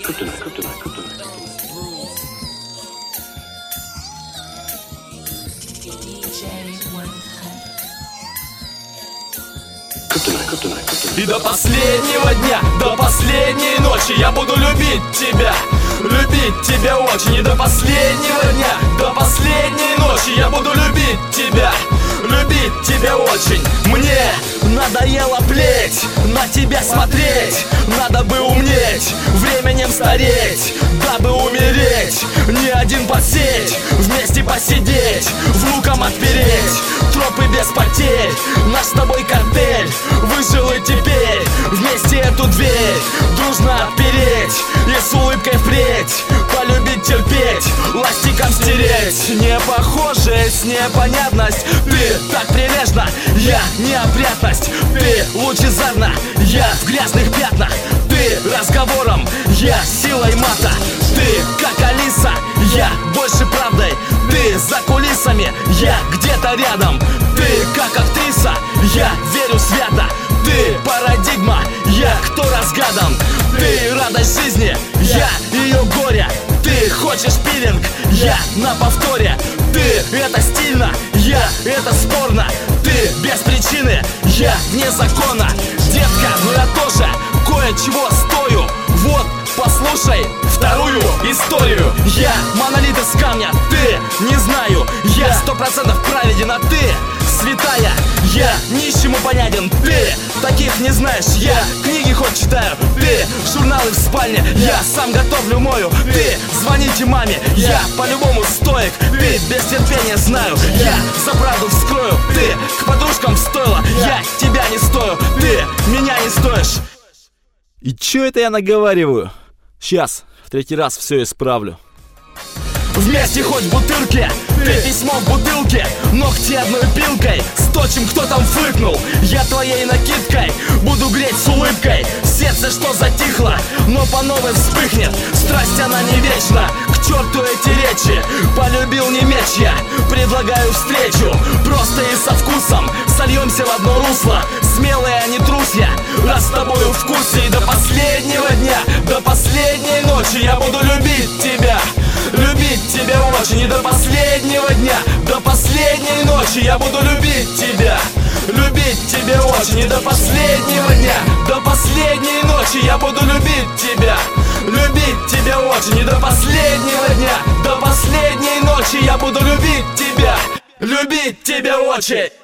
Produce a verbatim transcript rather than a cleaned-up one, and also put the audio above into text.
kryptonite, kryptonite, kryptonite. И до последнего дня, до последней ночи я буду любить тебя, любить тебя очень. И до последнего дня, до последней ночи я буду любить тебя, любить тебя очень. Мне надоело плеть, на тебя смотреть, надо бы умнеть, временем стареть, дабы умереть, не один посеть, вместе посидеть, внукам отпереть, тропы без потерь, наш с тобой картель выжил и теперь вместе эту дверь дружно отпереть и с улыбкой впредь полюбить, терпеть, ластиком стереть непохожесть, непонятность. Ты так прилежна, я неопрятность. Ты лучезарна, я в грязных пятнах. Ты разговором, я силой мата. Ты как Алиса, я больше правдой. Ты за кулисами, я где-то рядом. Ты как актриса, я верю свято. Ты парадигма, я кто разгадан. Ты радость жизни, я ее горе. Ты хочешь пилинг, я на повторе. Ты это стильно, я это спорно. Ты без причины, я вне закона. Детка, ну я тоже кое-чего стою. Вот, послушай вторую историю. Я монолит из камня, ты не знаю. Я сто процентов праведен, а ты святая. Я нищему понятен, ты таких не знаешь. Я книги хоть читаю, ты журналы в спальне. Я сам готовлю, мою, ты звоните маме. Я по-любому стоек, ты без терпения знаю. Я за правду вскрою, ты к подружкам стоило. Я тебя не стою, ты меня не стоишь. И чё это я наговариваю? Сейчас, в третий раз все исправлю. Вместе хоть в бутылке, ты письмо в бутылке, ногти одной пилкой сточим, кто там фыркнул. Я твоей накидкой буду греть с улыбкой. Сердце, что затихло, но по новой вспыхнет. Страсть, она не вечна, к черту эти речи. Полюбил не меч я, предлагаю встречу. Просто и со вкусом сольемся в одно русло. Смелые, а не трус я, раз с тобою в вкусе. И до последнего дня, до последней ночи я буду любить тебя, любить тебя очень. И до последнего дня, до последней ночи я буду любить тебя, любить тебя очень. И до последнего дня, до последней ночи я буду любить тебя, любить тебя очень. И до последнего дня, до последней ночи я буду любить тебя, любить тебя очень.